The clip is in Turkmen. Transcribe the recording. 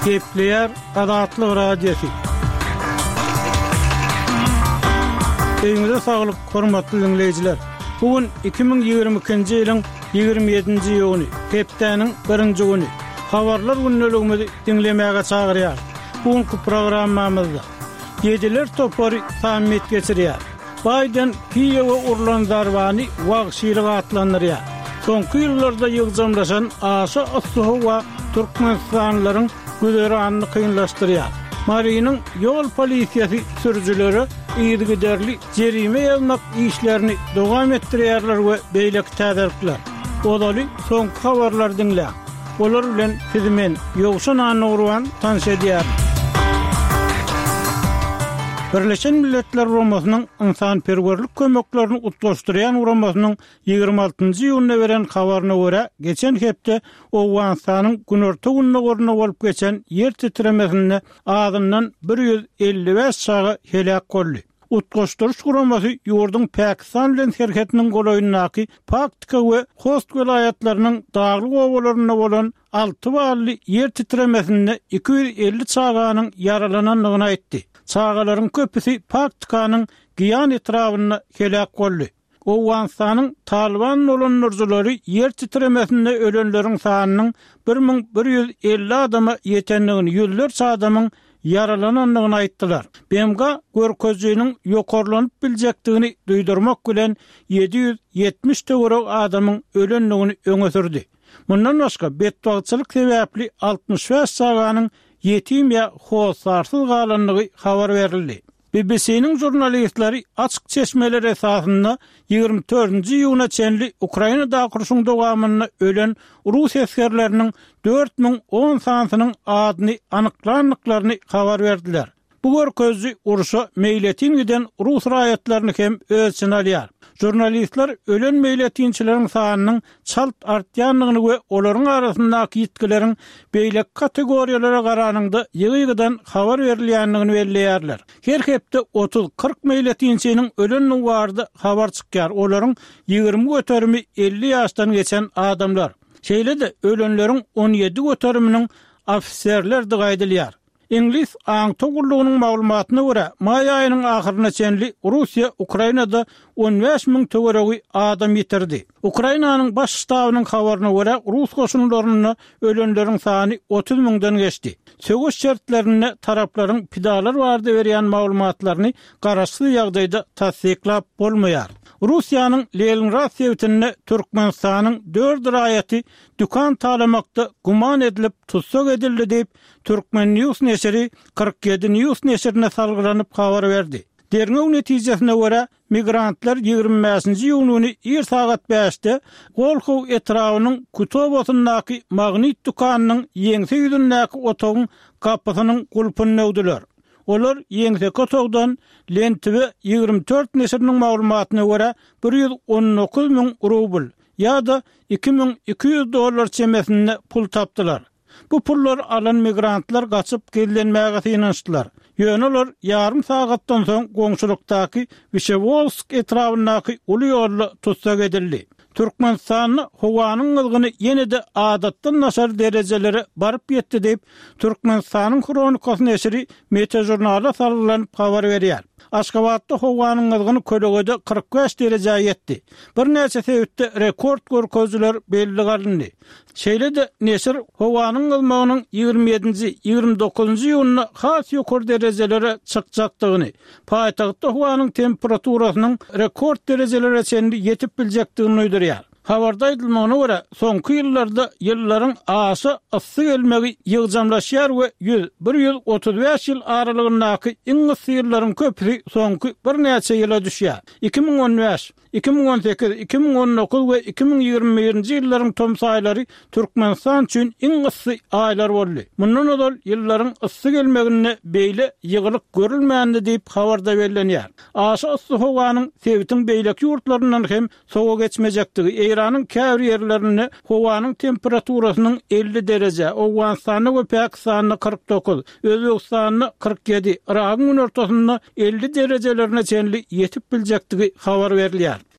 Kepler Adatlı Radyosu. Eýinize saglyk, hormatly dinleýijiler. Bugün 2022-nji ýylyň 27-nji ýyly, hepdeniň 1-nji güni. Habarlar günneligimizi dinlemäge çagyrýar. Bugünkü programmamyzda Geceler topary samit geçirýär. Biden Kiýewe urulan zarbany wagşylyk atlandyrýar. Soňky ýyllarda ýygjamlaşan aşy assuhy we Türkmenistanlaryň güzeranyny kynlaşdyrýar. Marynyň ýol polisiýasy sürüjileri ýygyderli jerime ýazmak işlerini dowam etdirýärler we beýleki täzirlikler. Odaly soňky habarlar dinlä. Olar bilen sizmen ýogşan anagruan tanşedýär. Birleşen Milletler Uramasının insanperwerlik kömeklerini utlaşdyrýan uramasının 26-njy ýylyna beren habaryna görä, geçen hepde Owganstanyň günorta gününe gorna bolup geçen yer titremesinde adından 155 çagy helak boldy. Utlaşdyryş uramasy ýurdun Pakistan bilen herketiniň golaýyndaky Paktika we Khost welaýatlarynyň daglyk owalaryna bolan 6 bally yer titremesinde 250 çaganyň yaralananlygyny aýtdy. Çağalaryň köpüsi Paktykanyň Giyan etrawyna helak boldy. Owganstanyň Taliban bolan nurjulary yer titremesinde ölenleriň sanynyň 1150 adama ýetenligini, ýüzlerçe adamyň yaralananlygyny aýtdylar. BMG görkezjiginiň ýokarlanyp biljekdigini duýdurmak bilen 770 töwerek adamyň ölenligini öňe sürdi. Mundan başga bedbagçylyk sebäpli 65 çaganyň yetim ya hosarsız galanlygy habar berildi. BBC'nin jurnalistleri açık çeşmeler esasında 24-nji ýylyna çenli Ukrainada kurşun dowamyna ölen Rus eskerleriniň 4010 sanynyň adyny anyklandyklaryny habar berdiler. Bu görkezji uruşa meýletin giden Rus raýatlaryny hem ölçün alýar. Jurnalistler ölen meýletinçileriň sanynyň çalt artýanlygyny we olaryň arasyndaky ýetkileriň beýlek kategoriýalara garanyňda ýygydan habar berilýänligini belleýärler. Her hepde 30-40 meýletinçiniň öleni bardy habar çykýar. Olaryň 20 göterimi 50 ýaşdan geçen adamlar. Şeýle-de ölenleriň 17 göteriminiň ofiserler diýilýär. İngiliz Aňtogurlugynyň maglumatyna görä, may aýynyň ahyryna çenli Russiýa Ukrainada 15.000 töweregi adam ýitirdi. Ukrainanyň baş ştabynyň habaryna görä, Rus goşunlaryna ölenleriň sany 30.000-dan geçdi. Söwüş şertlerini taraplaryň pidalar bardy berýän maglumatlaryny garaşly ýagdaýda tasdiklap bolmaýar. Russiýanyň Leningrad şeýletinde Türkmenistanyň 4 raýaty dükan talamakda guman edilip tutsak edildi diýip Türkmen News neşri 47 News neşrine salgylanyp habar berdi. Derňew netijesine görä migrantlar 25-nji ýylyny 1 sagat 5-de Golkow etrawynyň Kutobotyndaky magnit dukanynyň ýeňse ýüzündäki otogyň kapysynyň gulpyny öwdiler. Olar ýeňse otogdan Lentwe 24 neşriniň maglumatyna görä 119.000 rubl ýa-da $2200 çemesinde pul tapdylar. Bu pullar alan migrantlar gaçyp gellenmäge synançdylar. Ýöneler ýarym sagatdan soň goňşulykdaky Vyshevolsk etrawyndaky uly ýolly tutsak edildi. Türkmenistanyň howanyň ılgyny ýene-de adatdan naşar derejelere baryp ýetdi diýip Türkmenistanyň kronikasy neşri Meteorologiýa salgylanyp habar berýär. Aşgabatda howanyň ılgyny kölegede 45 derejä ýetdi. Bir näçe sebäpde rekord görkezjiler belli galyndy. Şeýle-de neşir howanyň ılmagynyň 27-nji 29-njy ýylyna has ýokary derejelere çykjakdygyny, paýtagtda howanyň temperaturasynyň rekord derejelere çenli ýetip biljekdigini öýdürýär. Habarda aýdylmagyna görä, soňky ýyllarda ýyllaryň aşy ıssy gelmegi ýygjamlaşýar we 135 ýyl aralygyndaky iň ıssy ýyllaryň köpüsi soňky bir näçe ýyla düşýär. 2015, 2018, 2019 we 2021-nji ýyllaryň tom saýlary Türkmenistan üçin iň ıssy aýlar boldy. Mundan odal ýyllaryň ıssy gelmegine beýle ýygylyk görülmändi diýip habarda bellenýär. Aşy ıssy howanyň sebitiň beýleki ýurtlaryndan hem soňa geçmejektigi Iranyň käbir ýerlerinde howanyň temperaturasynyň 50 derejä, Owganstanyň we Pakistanyň 49, Özbekistanyň 47, Iragyň ortasyna 50 derejelerine çenli ýetip biljektigi habar berilýär.